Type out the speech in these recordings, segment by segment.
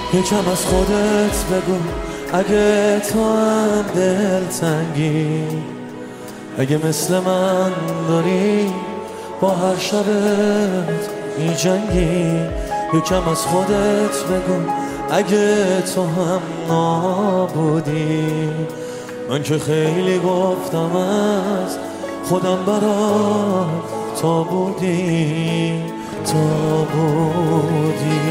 یکم از خودت بگو اگه تو هم دلتنگی، اگه مثل من داری با هر شبت میجنگی. یکم از خودت بگو اگه تو هم نابودی. من که خیلی گفتم از خودم برات تا بودی، تا بودی.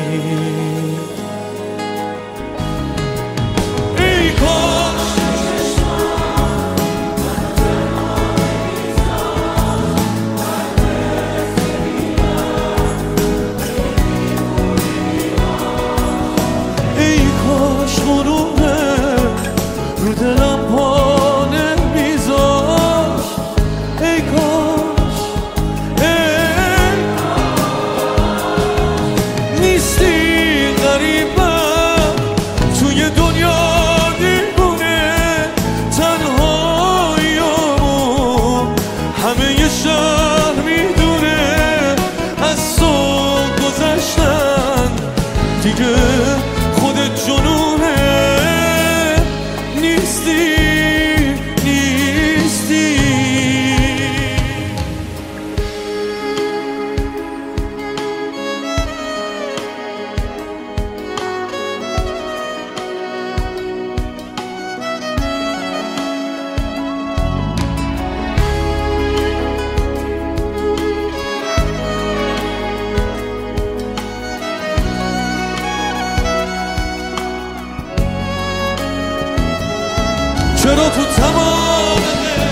رو دلم پا نمیذاش، ای کاش نیستی غریبم توی دنیا دیوونه تنهاییامون. همه ی شهر میدونه از تو گذشتن، دیگه خودت جنونه نیستی. چرا تو تمام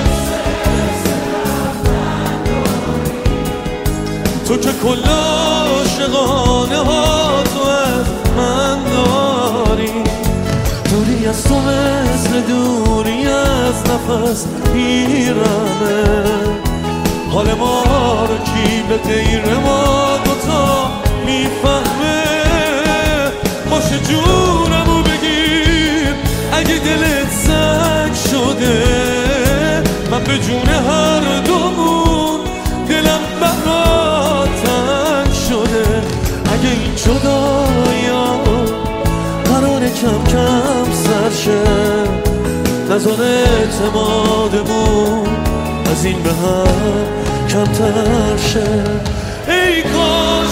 تو که کل عاشقانه ها تو از من داری، دوری از تو مثل دوری از نفس میرمه. حال ما رو کی به غیر ما دوتا میفهمه؟ باشه جونمو بگیر اگه دلت سنگ شده، من به جون هر دومون دلم برات تنگ شده. اگه این جدایا قراره کم کم سرشه، نذار اعتمادمون از این به هم کمتر شه. ای کاش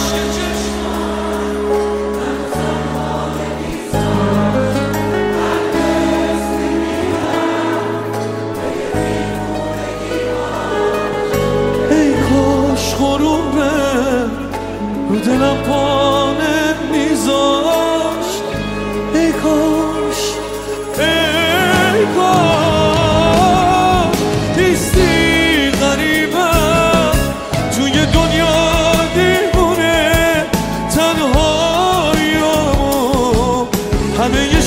غروبه رو دلم پا نمیذاشت، ای کاش نیستی غریبم توی دنیا دیوونه تنهاییامو. همه